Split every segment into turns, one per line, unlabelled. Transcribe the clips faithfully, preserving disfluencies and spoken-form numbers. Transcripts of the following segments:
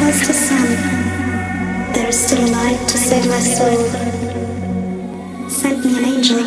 past the sun, there is still a light to save my soul. Sent me an angel.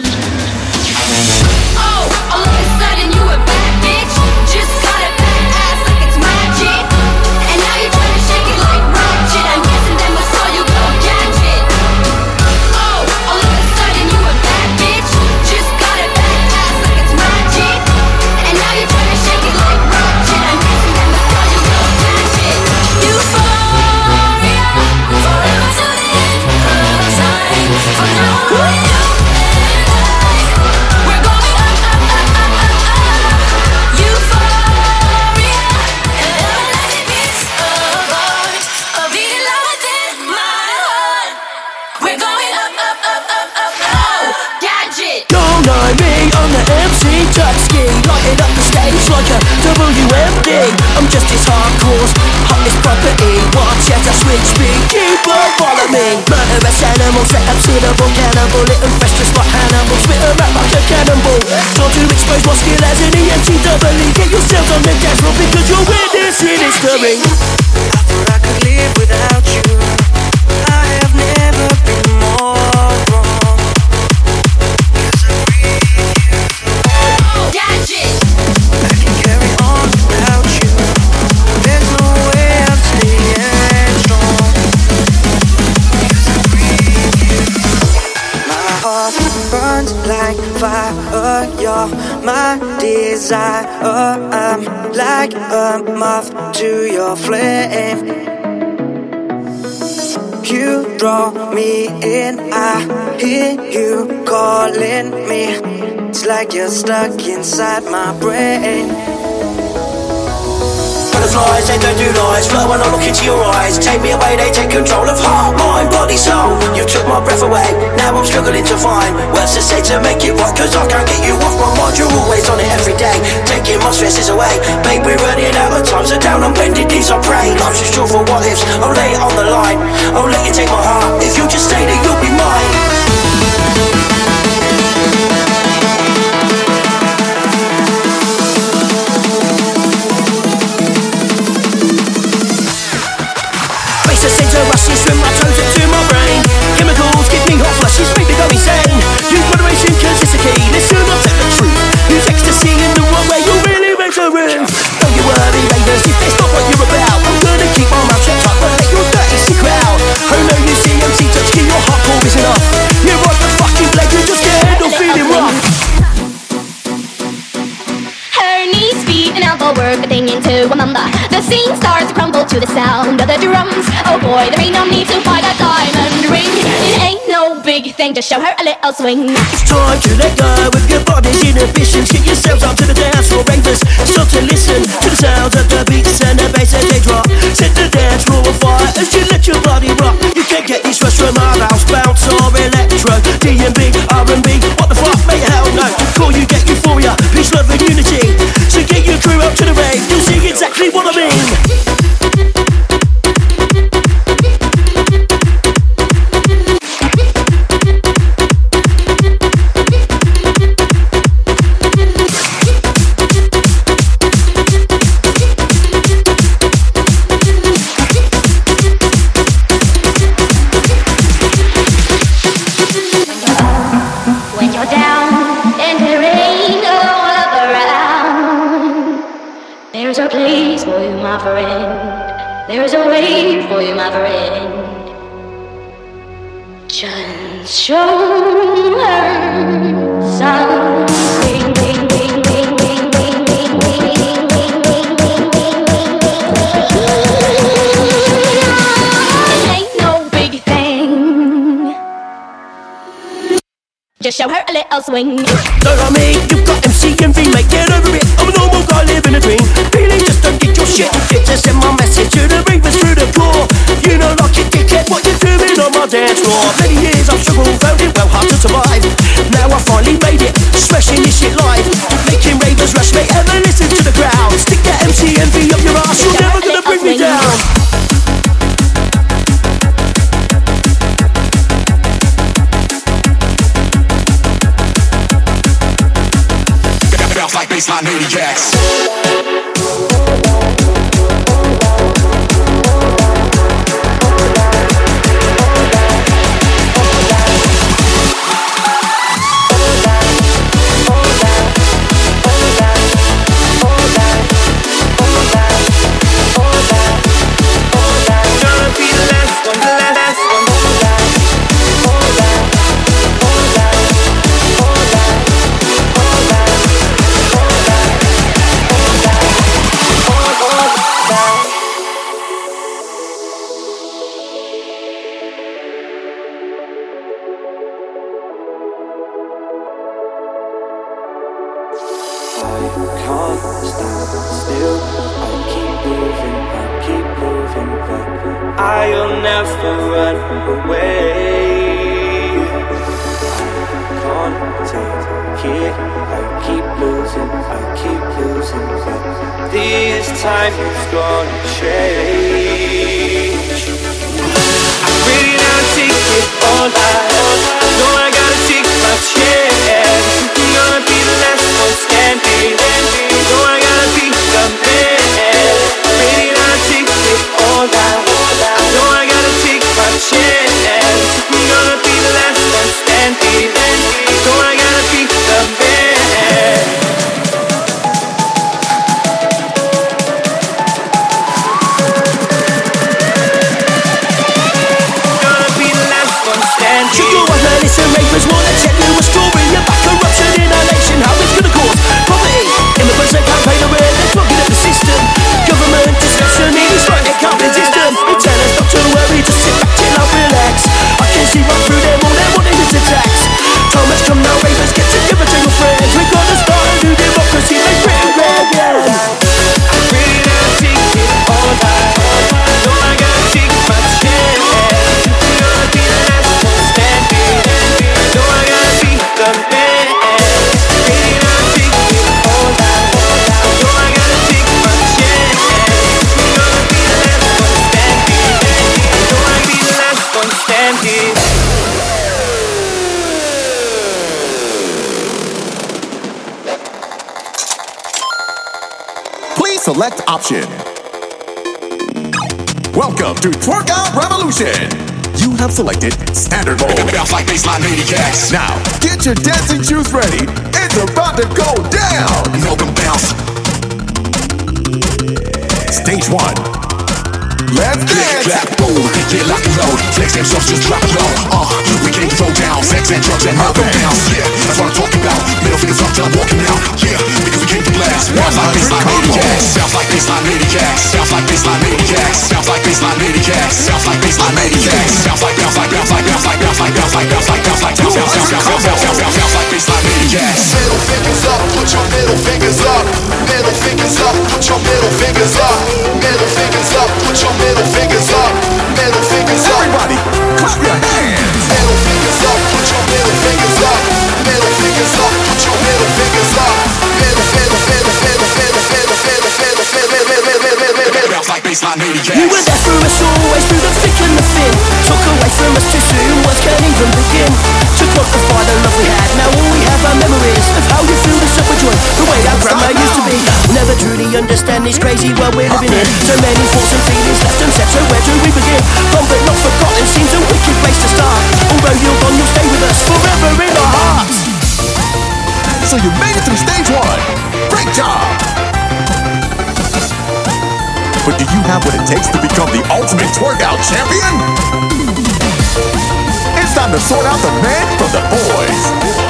Oh, all of a sudden you a bad bitch. Just got a fat ass like it's magic. And now you're trying to shake it like ratchet. I'm guessing that was all you go gadget. Oh, all of a sudden you a bad bitch. Just got a fat ass like it's magic. And now you're trying to shake it like ratchet. I'm guessing that was all you go gadget. Euphoria, forever till the end of time. From now on, you and I, we're going up, up, up, up, up, up. Euphoria, an everlasting piece of art, a beating loud within my heart. We're going up, up, up, up, up, up. Gadget.
Don't know me, I'm the M C Touch Ski, lighting up the stage like a W M D. I'm just as hardcore, hottest property. Watch as I switch speed, keep on follow me. Murderous animal, set up suitable cannibal, little fresh just like Hannibal, spit 'em out like a cannonball. Time to expose my skill as an E M T double E. Get yourselves on the dance floor because you're witnessing history.
I thought I could live without you. I have never been more wrong. 'Cause I breathe you.
Gadget.
I can carry on without you. There's no way I'm staying strong. 'Cause I breathe you. My heart burns like fire. You're my desire. I'm like a moth to your flame. You draw me in, I hear you calling me. It's like you're stuck inside my brain.
Butterflies, they don't do lies. Flirt when I look into your eyes. Take me away, they take control of heart, mind, body, soul. You took my breath away, now I'm struggling to find words to say to make it right. Cause I can't get you off my mind, you're always on it every day. Taking my stresses away, babe, we're running out of time. So down on bended knees I pray. Life's too short for what ifs, I'll lay it on the line. I'll let you take my heart, if you just stay there you'll be mine. Rushes from my toes up to my brain. Chemicals give me hot flushes, make me go insane. Use moderation cause it's a key, listen up to the truth. Use ecstasy in the wrong way, you'll really make a room. Don't you worry ladies, if that's not what you're about, I'm gonna keep my mouth shut up and let your dirty secret out. Oh no, you see M C touch key, your hardcore is enough. You're right the fucking blade, you're just scared or feeling rough.
Her knees, feet, and elbow work a thing into a mamba. The scene starts to crumble to the sound of the drums. Oh boy, there ain't no need to buy that diamond ring. It ain't no big thing to show her a little swing.
It's time to let go of your body's inhibitions. Get yourselves up to the dance floor, ravers. Stop to listen to the sounds of the beats and the bass as they drop. Set the dance floor on fire as you let your body rock. You can't get this rush from our house, bounce or electro. D and B, R and B, what the fuck, mate, hell no. Call you get euphoria, peace, love and unity. So get your crew up to the rave, you'll see exactly what I mean.
There's a place for you, my friend. There's a way for you, my friend. Just show her something. It ain't no big thing. Just show her a little swing.
Don't like me, you've got M C and V, mate, get over it. I'm a normal guy living a dream. Really just don't get your shit and fit to send my message to the ravers through the core. You know like it, dickhead, what you doing on my dance floor? Many years I've struggled, found it well hard to survive. Now I finally made it, smashing this shit live. Making ravers rush, mate, ever listen to the crowd. Stick that M C and V up your ass, you're never gonna bring me down.
Like baseline maniacs.
still. I keep moving, I keep moving, but I'll never run away. I can't take it. I keep losing, I keep losing, but this time it's gonna change. I'm ready now to take it all out. Know I gotta take my chance. You're gonna be the last one standing. Know I gotta be the man. Ready now to take it all out. Know I gotta take my chance. You're gonna be the last one standing. Know I gotta be the man.
To go on and listen, ravers wanna tell you a story about corruption in our nation, how it's gonna cause poverty. Immigrants and campaign aware, they're clogging up the system. Government discussion, it's like they can't resist them. They tell us not to worry, just sit back, chill out, relax. I can see right through them, all they wanting is attacks. Time has come now, ravers, get together, tell your friends. We're gonna start a new democracy, make Britain great again.
I'm ready now to take it all out. Know I gotta take my chance. You're gonna be the last one standing. Know I gotta be the man. Ready now to take it all out. Know I gotta take my chance. You're gonna be the last one standing. Know I be the last one standing.
Please select option. Welcome to Twerk Out Revolution. You have selected standard mode.
Bounce like baseline maniacs.
Now, get your dancing shoes ready. It's about to go down.
No can bounce.
Stage one. Let's
Click,
dance.
clap, boom. Get lock and load. Flex and shots just drop it low. Uh, we came to throw down. Sex and drugs and never bounce. Yeah, that's what I'm talking about. Middle fingers up till I'm walking out. Yeah, because we came to blast. Bounce like baseline maniacs. Sounds like baseline maniacs. Sounds like baseline maniacs. Sounds like baseline maniacs. Sounds like baseline maniacs. Sounds like bounce like bounce like bounce like bounce like bounce like bounce like bounce like bounce bounce bounce bounce bounce bounce bounce bounce like baseline maniacs.
Middle fingers up, put your middle fingers up. Middle fingers up, put your middle fingers up. Middle fingers up, put your middle fingers up. Middle fingers up.
Everybody, clap your hands.
Middle fingers up, put your middle fingers up. Middle fingers up, put your middle fingers up. Middle, middle, middle, middle, middle, middle, middle, middle, middle, middle, middle, middle, middle.
Bounce like baseline maniacs.
You were there for us always through the thick and the thin. Took away from us too soon, words can't even begin to quantify the love we had. Now all we have are memories of how you feel the supper joint, the way our grandma used to be. Never truly understand this crazy world we're living in. So many thoughts and feelings left unsaid, so where do we begin? Gone but not forgotten seems a wicked place to start. Although you're gone, you'll stay with us forever in our hearts.
So you made it through stage one. Great job. But do you have what it takes to become the ultimate twerk out champion? It's time to sort out the men from the boys.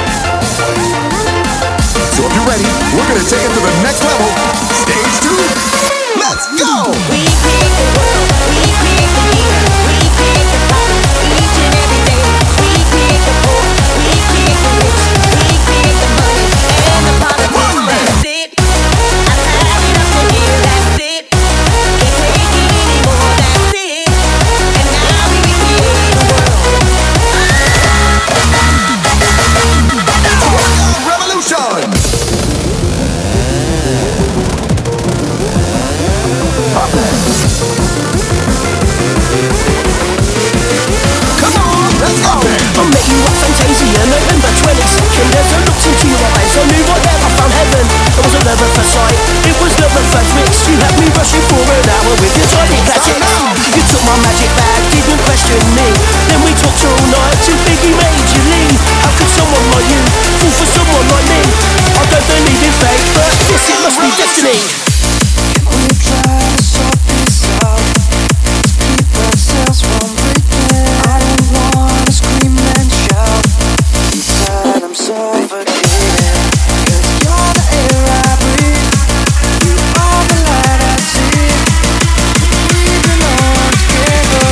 So if you're ready, we're gonna take it to the next level. Stage two. Let's go!
We create the world, we create the year, we create the party each and every day. We create the poor, we create the rich, we create the money and the politics. That's it. I have it up to here. That's it. Can't take it anymore. That's it. And now we can create a world.
Revolution! Come on, let's go!
I met you at Fantasia, November twenty-second. As I looked into your eyes, I knew right there I found heaven. It was a love at first sight, it was love at first mix. You had me rushing for an hour with your tiny classics. You took my magic bag, didn't question me. Then we talked all night till Biggie made you leave. How could someone like you fall for someone like me? I don't believe in fate, but this it must be destiny.
We try to sort this out, keep ourselves from breaking. I don't wanna scream and shout, inside I'm suffocating. 'Cause you're the air I breathe, you are the light I see. We belong together.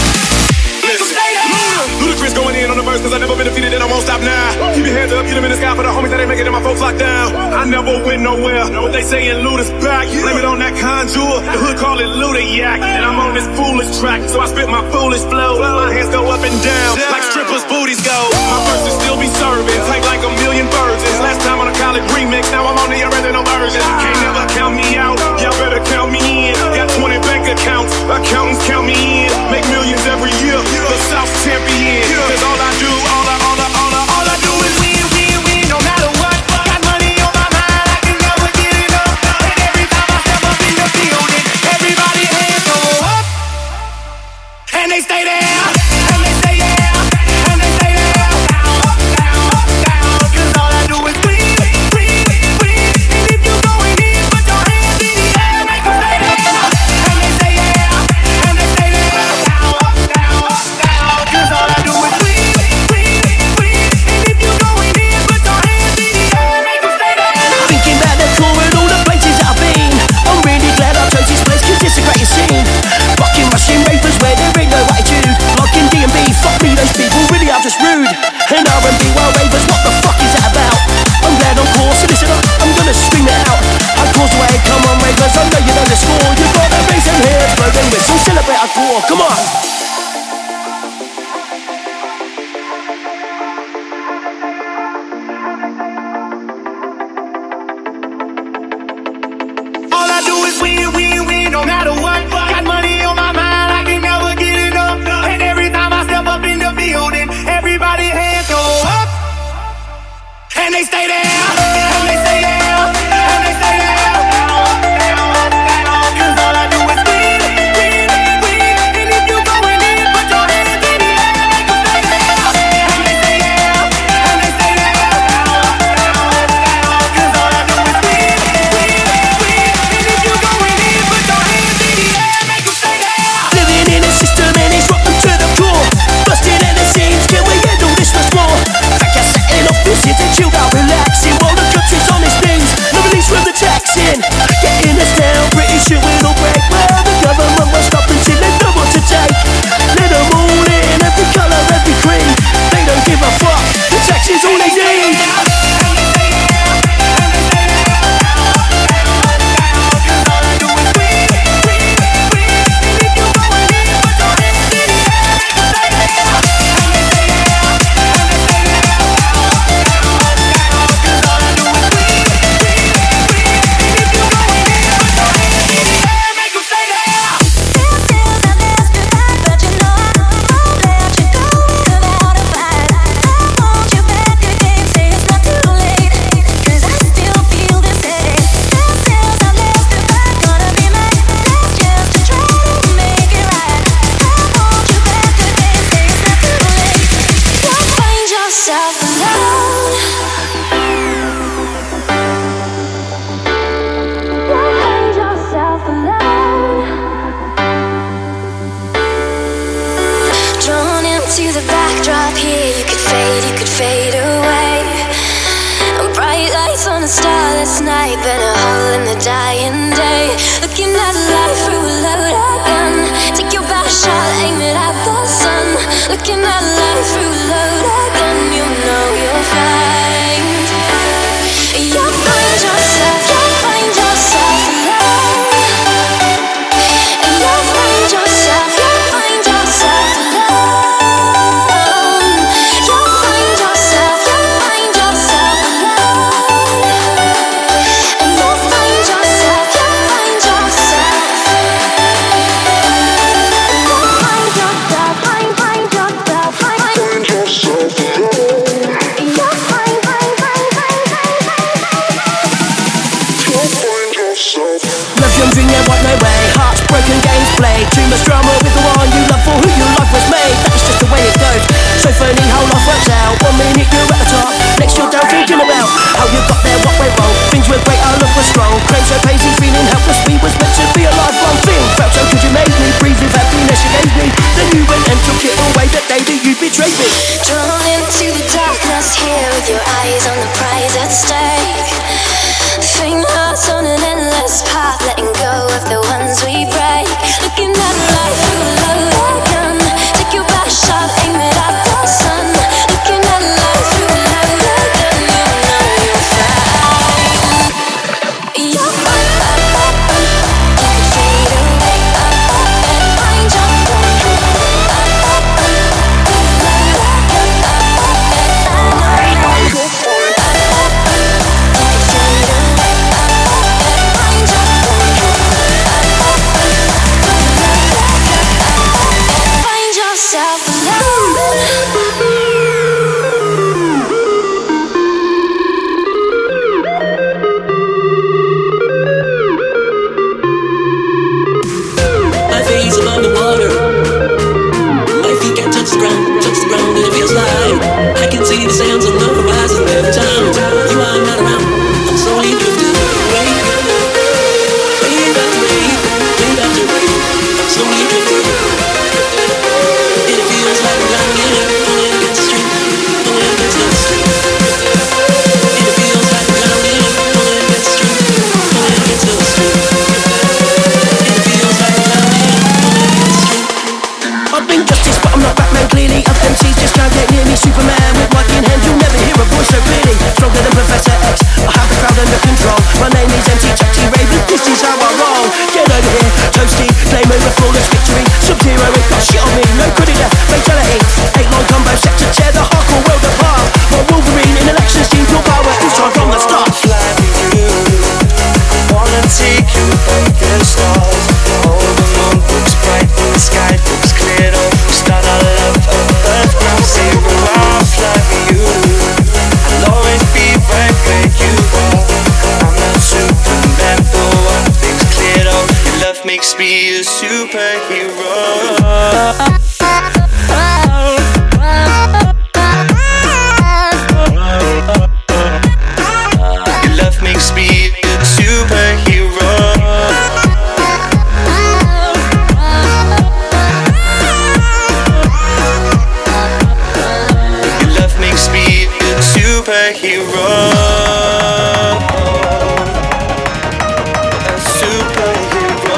Ludacris going in on the verse, cause I never been defeated and I won't stop now. Keep your hands up, get them in the sky for the homies that ain't making it, my folks locked down. I never win nowhere. What they saying, Luda's back. Blame it on that conjure. The hood call it Luda yak. And I'm on this foolish track, so I spit my foolish flow. My hands go up and down like strippers' booties go. My verses still be serving, tight like a million virgins. Last time on a college remix, now I'm on the original version. Can't never count me out, y'all better count me in. Got twenty bank accounts, accountants count me in. Make millions every year, the South champion. Cause all I do, all I, all I, all I, all I do is win, win, win, no matter what. Got money on my mind, I can never get enough. And every time I step up in the building, everybody hands go up. And they stay there.
Just rude and R and B while ravers, what the fuck is that about? I'm glad on course, so listen up, I'm gonna scream it out. I cause the way, come on ravers, I know you know the score. You got the bass and here, blowing whistle, celebrate our core, come on. All I do is win, win, win, no matter what. Got money on my mind, I can never get enough. And every time I step up in the building, everybody hands go up, and they stay there, and they stay there, and they stay there. Cause all I do is win, win, win. And if you going in, put your hands in the air, make them stay there, and they stay there, and they stay there. Cause all I do is win, win, win. And if you going in, put your hands in the air, make them stay there. Living in a system and it's rotten to the core. Busting at the seams, can we handle this much more? Fact you're setting off this hit and chilled out, relaxing while the country's on its knees. No release from the taxing, getting us down, pretty sure we'll all break. Well, the government won't stop until they know what to take. Let them all in, every colour, every creed. They don't give a fuck, the tax is all they need. It's empty, touchy, raving, this is how I roll. Get over here, toasty, claim over flawless victory. Sub-Zero, it got shit on me, no credit left, fatality. Eight long combo set to tear the hardcore world apart. My Wolverine in elections, team your power, who's tried from the start.
Fly with you, I wanna take you above the stars. Oh, the moon looks bright, the sky looks clear. Oh, start our love on earth, ground zero. I'll fly with you, I'll always be right where you are. I'm not Superman, but one thing's clear. Oh, your love makes me a superhero. Makes me a superhero. Your love makes me a superhero. A superhero.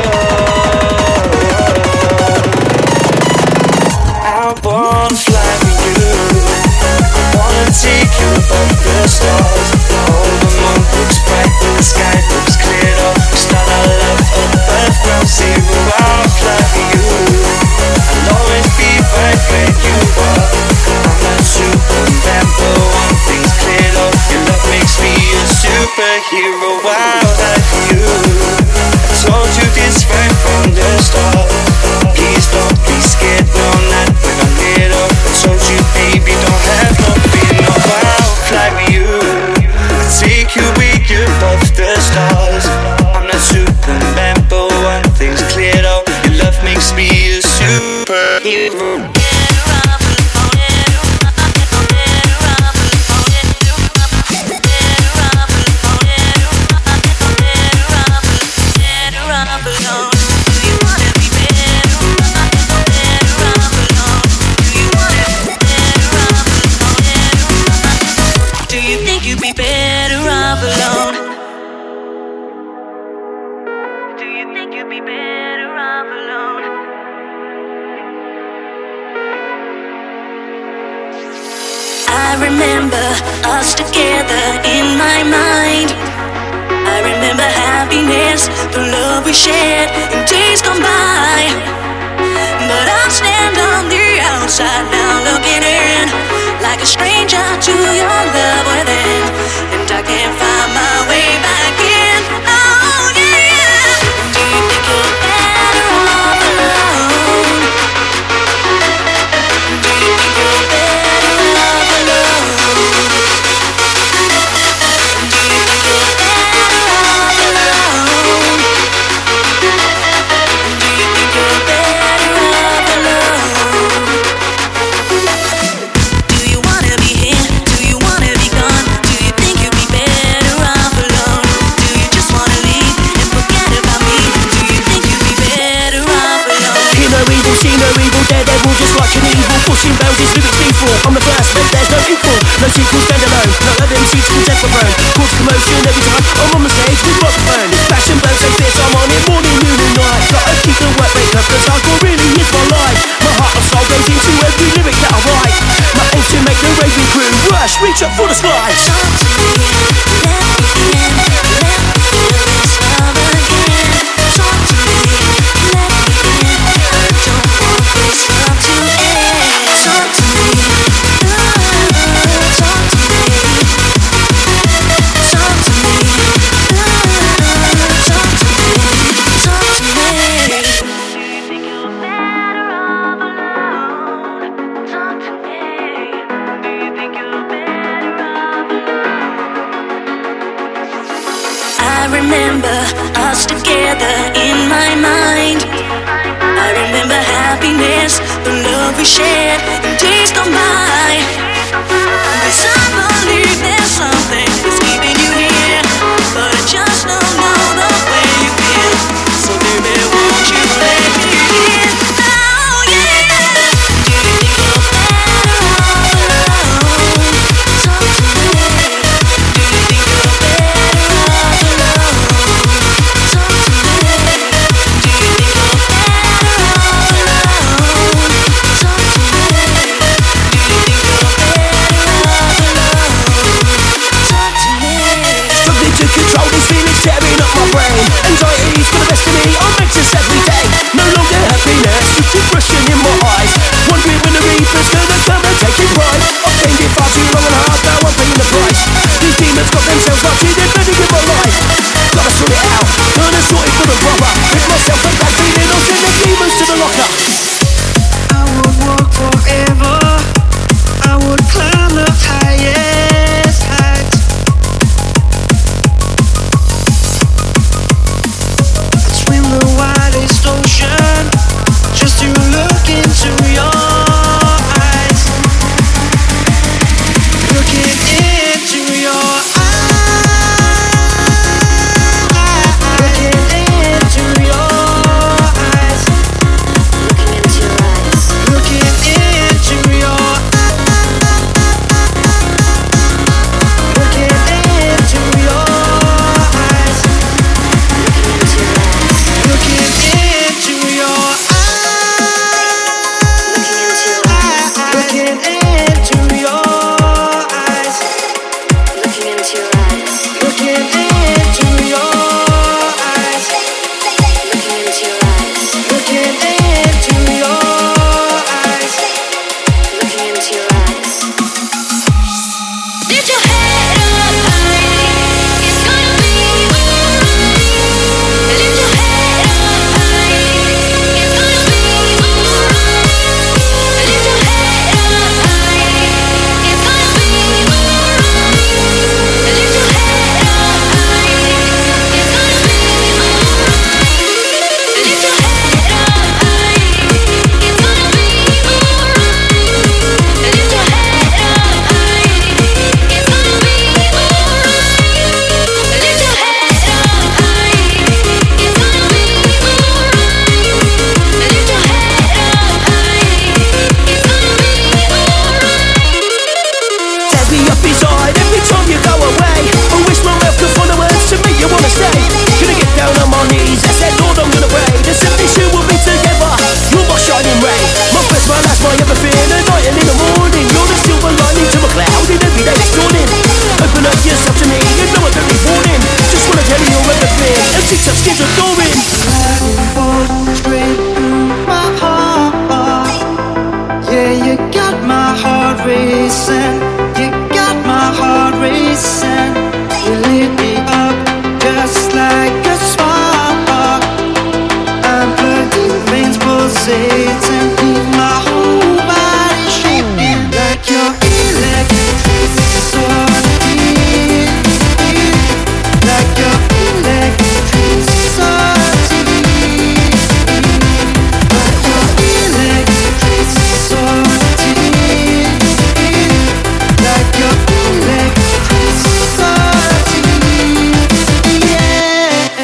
I wanna fly with you. I wanna take you above the stars. Looks bright, the sky looks clear. Oh, start our love on earth, ground zero. I'll fly for you, I'll always be right where you are. I'm not Superman, but one thing's clear. Oh, your love makes me a superhero. I'll die for you, I told you this right from the start. Please don't be scared, no, not when I'm near. Oh, I told you, baby, don't have no fear. No, I'll fly with you, take you way above the stars. I'm not Superman, but one thing's clear though, your love makes me a superhero.
I remember us together in my mind. I remember happiness, the love we shared in days gone by. But I stand on the outside now looking in, like a stranger to your love within. And I can't find my way back in. Oh yeah. Do you think you're better off alone? Do you think you're better off alone? Do you think you're better off alone? Do you think you're better off alone? Do you wanna be here? Do you wanna be gone? Do you think you'd be better off alone? Do you just wanna leave and forget about me? Do you think you'd be better off alone?
Hear no evil, see no evil, daredevil just like an evil. Pushing boundaries, lyrics lethal. I'm the first, but there's no equal. No sequel, stand alone. No other M Cs can death alone. Cause commotion every time I'm on the stage with microphone. Passion burns so fierce, I'm on it morning, noon and night. Gotta keep the work rate up, cause hardcore really is my life. My heart and soul goes into every lyric that I write. My aim to make the raving crew rush, reach up for the skies.
Talk to me, let me in, let me feel this love again. Talk to me, let me in, I don't want this love to end. Talk to me, uh, talk to me, talk to me, uh, talk to me, talk to me. Do you think you're better off alone? Talk to me. Do you think you're better off alone? I remember us together in my mind. I remember happiness, the love we shared in days gone by. 'Cause I believe there's something that's keeping you here, but I just don't know the way you feel. So baby, won't you let me in? Oh yeah. Do you think you're better off alone? Talk to me. Do you think you're better off alone? Talk to me. Do you think you're better off alone? Talk to me. Do you think you're better off alone? Talk to me.
off my brain. Anxieties for the rest of me are anxious every day. No longer happiness, with depression in my eyes. Wondering when the reaper's gonna come and take his bride. I've gained it far too long and hard, now I'm paying the price. These demons got themselves watching, they're better in my life. Gotta sort it out, gonna sort it for the proper. With myself and back feeling, I'll send the demons to the locker.
I would walk forever, I would climb the highest heights. I'd swim the widest ocean just to look into your eyes. Looking into your eyes. Looking into your eyes.
Looking into your eyes.
Looking into your Looking into your eyes.
Looking into your eyes.
Looking into your
Looking into your eyes.
Looking into your eyes.
Looking into your eyes.
Looking into your eyes.
Looking into your eyes.
Looking into your eyes.
Looking into your eyes.
Lift your head up high, it's gonna be alright. Lift your head up high, it's gonna be alright. Lift your head up high, it's gonna be alright. Lift your head up high, it's gonna be alright. Lift your head up high, it's gonna be alright. Lift your head up high, it's gonna be alright. Lift your head up high, it's gonna be alright. Lift your head up high, it's gonna be alright.
Tears me up inside every time you go away. I wish my mouth could find the words to make you wanna stay. Gonna get down on my knees, I said Lord I'm gonna pray. The seventy two will be together, you're my shining ray. My first, my last, my everything. At night and in the morning, you're the silver lining to my cloud. In every day it's dawning. Open up yourself to me, you know I don't need warning. Just wanna tell you everything, and six up skins adoring.
Straight through my heart. Yeah, you got my heart racing. You got my heart racing. You lit me up just like a spark. I'm plugged in, veins pulsating. Leave my whole body shaking like your electricity. Like your electricity. Like your electricity. Like your electricity. Yeah.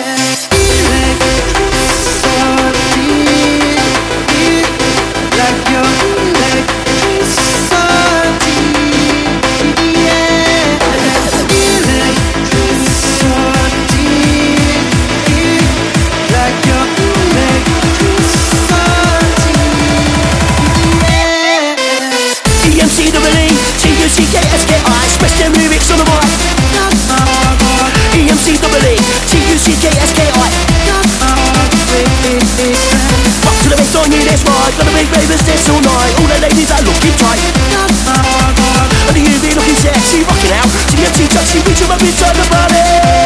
Electricity. Like your electricity. Yeah. Electricity. Like your electricity. Yeah.
E M C double E, T U C K S K I, express their lyrics on the mic. E M C double E, T U C K S K I. Up to the bass on you, that's right. Gonna make ravers dance all night. All the ladies are looking tight. And the U V looking sexy, rocking out. T M C touchy, reach them up inside the body.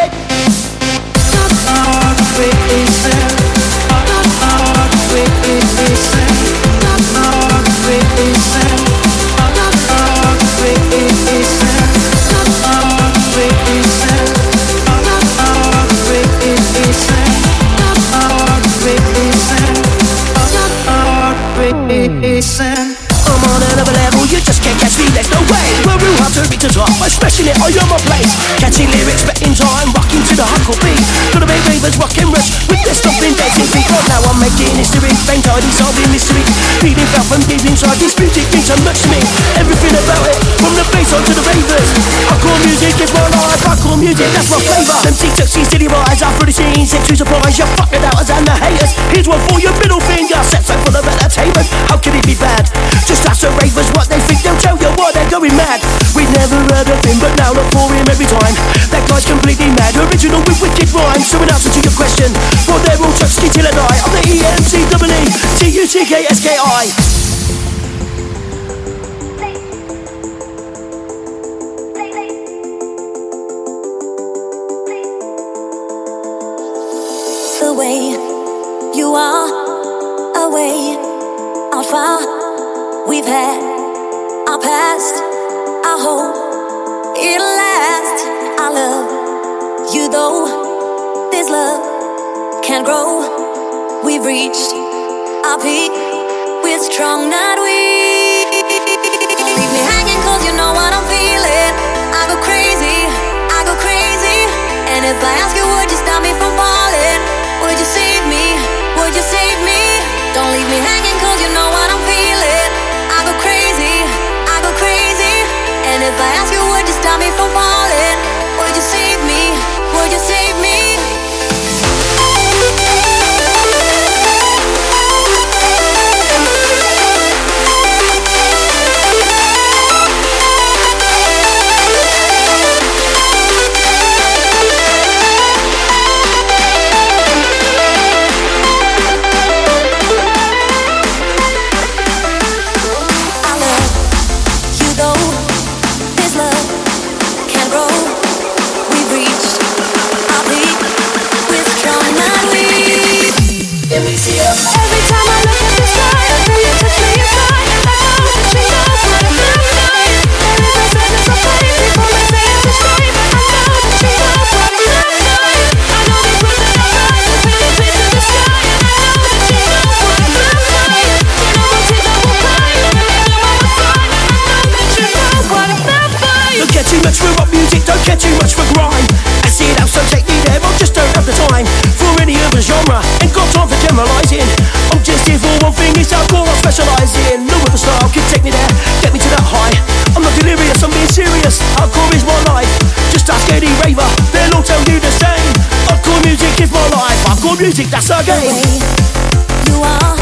I'm on another level, you just can't catch me, there's no way. We're real hard to reach the top, I'm smashing it, I am my place. Catching lyrics, betting time, rocking to the hardcore beat. Gonna make ravers rockin' rush with their stomping dancing feet. Right now I'm making history, bang tidy, solving mystery. Feeling felt from deep inside, this music means so much to me. Everything about it, from the bass on to the ravers. Hardcore music is my life, hardcore music, that's my flavour. Them T-Tuxy steady rise up through the scene, set to surprise you fucking doubters and the haters. Here's one for your middle finger, set so full of entertainment. How can it be bad? Just ask the ravers what they think, they'll tell you why they're going mad. We've never heard of him, but now look for him every time. That guy's completely mad, original with wicked rhymes. So in answer to your question, well they're all touchy till I die. I'm the E M C E E T U C K S K I.
The way you are, away, out far. We've had our past, I hope it'll last. I love you though this love can't grow. We've reached our peak, we're strong, not weak. Don't leave me hanging cause you know what I'm feeling. I go crazy, I go crazy. And if I ask you would you stop me from falling, would you save me? Would you save me? Don't leave me hanging cause you know what I'm feeling. I go crazy, I go crazy. And if I ask you would you stop me from falling, would you save me? Would you save me?
Music, that's our game.
You are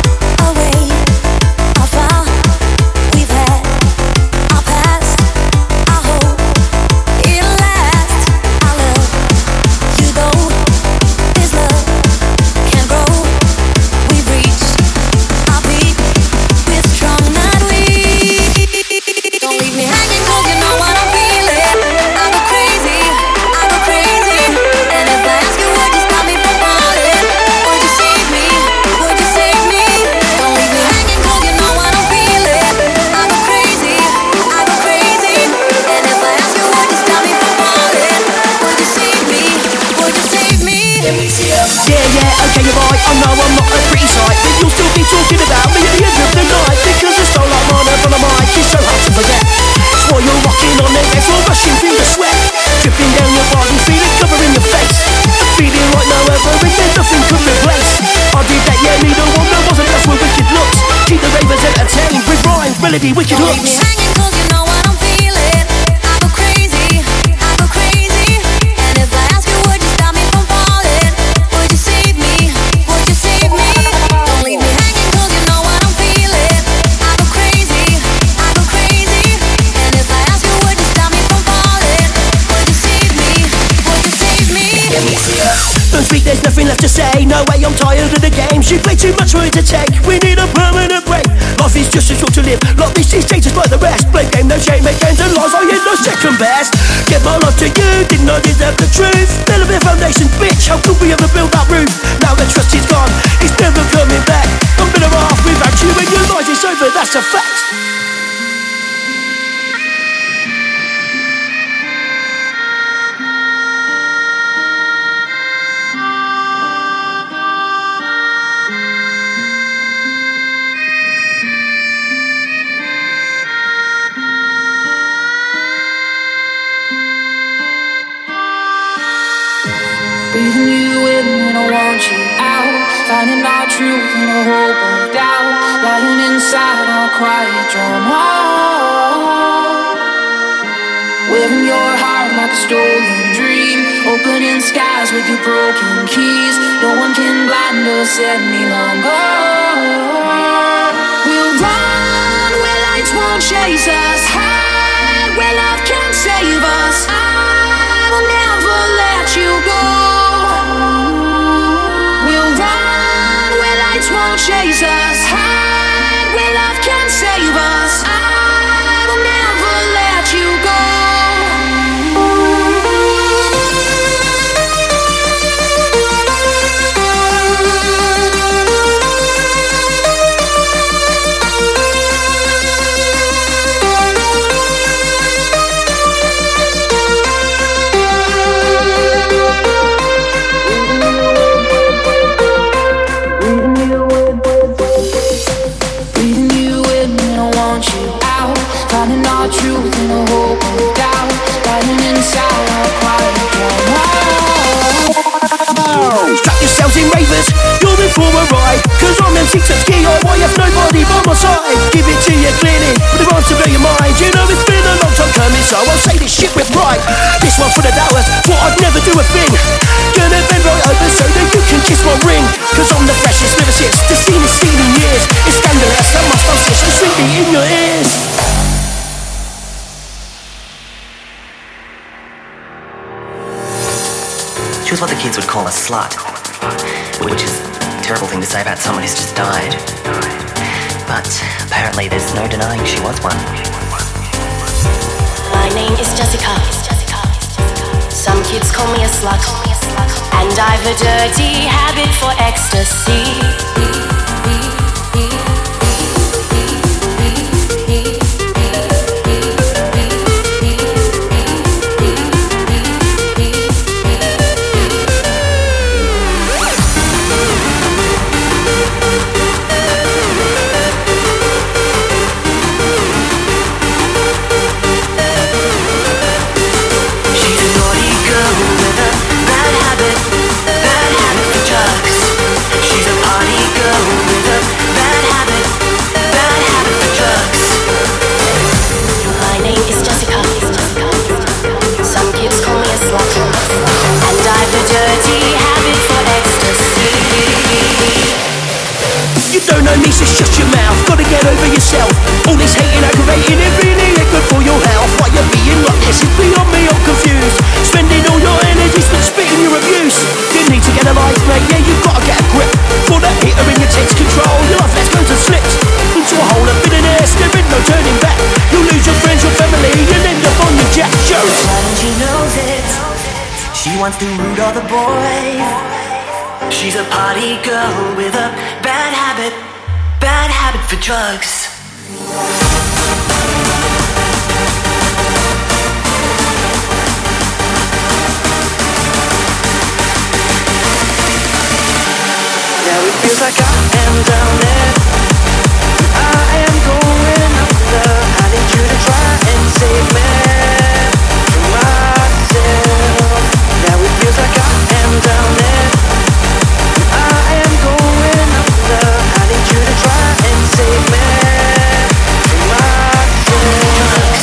away, afar. We've had our past. I hope it'll last. I love you though this love can't grow. We've reached our peak. We're strong, not weak. Don't leave me hanging cause you know what I'm feeling. I go crazy, I go crazy. And if I ask you would you stop me from falling, would you save me? Would you save me? Don't leave me hanging cause you know what I'm feeling. I go crazy, I go crazy. And if I ask you would you stop me from falling, would you save me? Would you save me?
Yeah, yeah, okay, you're right. I know I'm not a pretty sight, but you'll still be talking about me at the end of the night. Because a style like mine up on the mic is so hard to forget. That's why you're rocking on the deck, all rushing through the sweat, dripping down your body, feeling covering your face, feeling like no other, and there's nothing could replace. I did that, yeah, neither one, there wasn't enough with wicked looks. Keep the ravers entertained with rhymes, melody, wicked
Don't leave me
hooks.
hanging cause you know what I'm feeling. I go crazy, I go crazy. And if I ask you would you stop me from falling, would you save me? Would you save me? Don't leave me hanging cause you know what I'm feeling. I go crazy, I go crazy. And if I ask you would you stop me from falling, would you save me? Would you save me?
Don't speak, there's nothing left to say. No way, I'm tired of the game. She played too much for it to take. We need a permanent break. Life is just too short to live. Like this, she's takes us by the rest. Play game, no shame, make games and lies. I ain't no second best. Get my love to you, didn't I deserve the truth? Build a bit of foundation, bitch. How could we ever build that roof? Now the trust is gone, it's never coming back. I'm better off without you and your lies. It's over, that's a fact.
Breathing you in when I want you out, finding our truth in a hope of doubt, lying inside our quiet drama, wearing your heart like a stolen dream, opening skies with your broken keys. No one can blind us any longer. We'll run chase us high where love can save us. I will never let you go. We'll run where lights won't chase us high where love can save us. I will never let you go. Truth and a hope and doubt, lying inside our quiet drum.
Strap yourselves in ravers, you're in for a ride. Cause I'm them six at ski, oh, I have nobody by my side. Give it to you clearly, with the rhymes to blow your mind. You know it's been a long time coming, so I'll say this shit with pride. This one's for the doubters, thought I'd never do a thing. Gonna bend right over so that you can kiss my ring. Cause I'm the freshest lyricist, the scene is stealing years. It's scandalous, I must insist, so sweet me in your ears.
She was what the kids would call a slut, which is a terrible thing to say about someone who's just died. But apparently there's no denying she was one.
My name is Jessica. Some kids call me a slut, and I've a dirty habit for ecstasy.
Don't know me, so shut your mouth. Gotta get over yourself. All this hating, aggravating, it really ain't good for your health. Why you're being like this is beyond me, I'm confused. Spending all your energy spitting your abuse. You need to get a life, mate, yeah, you've gotta get a grip. For that hitter in your takes control, your life lets goes and slips into a hole of bitterness, there ain't no turning back. You'll lose your friends, your family, you'll end up on your jack shows.
Why don't you know it? She wants to root all the boys. She's a party girl with a bad habit, bad habit for drugs.
Now it feels like I am down there, I am going under. I need you to try and save me from myself. Now it feels like I am down there, I am going under. I need you to try and save me from myself.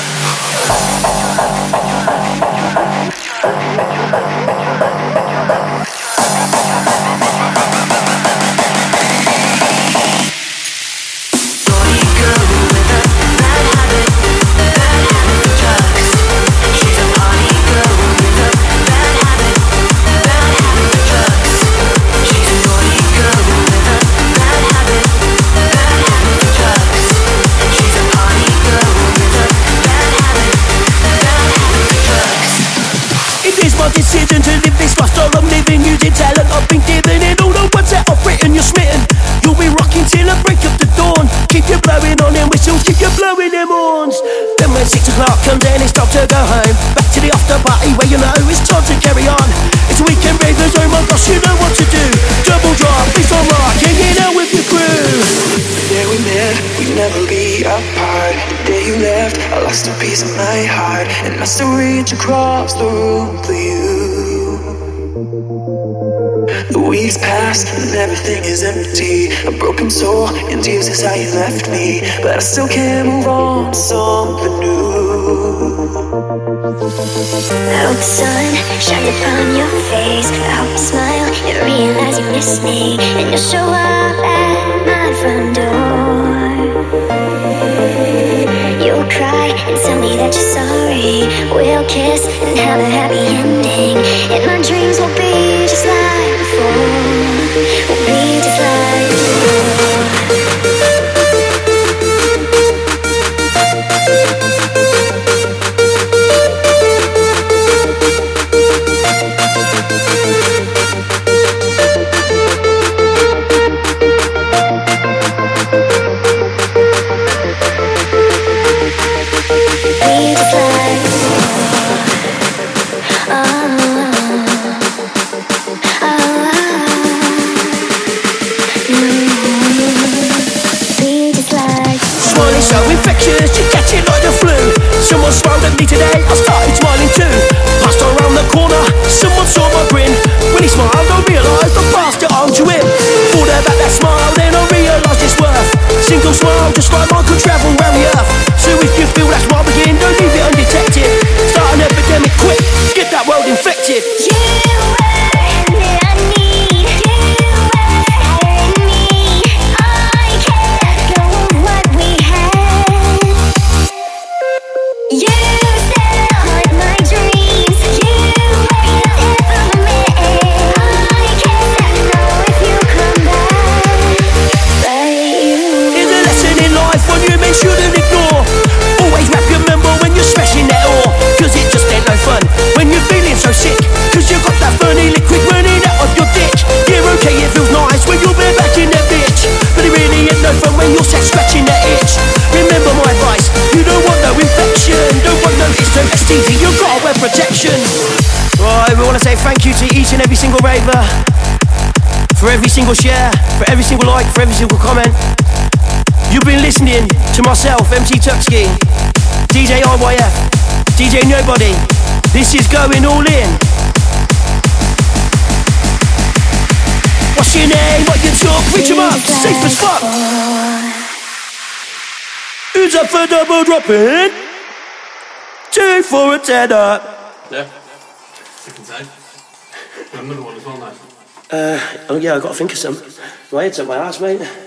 Decision to live this lifestyle I'm living, using talent I've been given. In all the words that I've written, you're smitten. You'll be rocking till the break of the dawn. Keep you blowing on them whistles, keep you blowing them horns. Then when six o'clock comes in, it's time to go home. Back to the after party where you know it's time to carry on. It's weekend ravers, oh my gosh, you know what to do. Double drop, beats on rock, hanging out with your crew.
The day we met, we'd never be apart. The day you left, I lost a piece of my heart, and I still reach across the room for you. The weeks pass and everything is empty. A broken soul and tears is how you left me, but I still can't move on to something new.
I hope the sun shines upon your face. I hope you smile and realize you miss me, and you'll show up at my front door. we'll kiss and have a happy ending. And my dreams will be just like before. Will be just like before.
So infectious, you catch it like the flu. Someone smiled at me today, I started smiling too. Passed around the corner, someone saw my grin. When he smiled, I realised I passed it on to him. Thought about that smile, then I realised its worth. Single smile, just like mine could travel round the earth. So if you feel that smile begin, don't leave it undetected. Start an epidemic quick, get that world infected. Shouldn't ignore. Always rap your member when you're smashing that ore. Cause it just ain't no fun when you're feeling so sick. Cause you got that funny liquid running out of your dick. Yeah, okay, it feels nice when you're back in that bitch, but it really ain't no fun when you're sat scratching that itch. Remember my advice, you don't want no infection, don't want no it's no S T D, you gotta wear protection. Right, we wanna say thank you to each and every single raver, for every single share, for every single like, for every single comment. You've been listening to myself, M C Tuxkey, D J I Y F, D J Nobody. This is going all in. What's your name? What you talk? Reach 'em up, safe as fuck. Who's up for double dropping? Two for a tenner.
Yeah, I can say. Another one as well, mate.
Uh, oh yeah, I got to think of some. My head's up my ass, mate.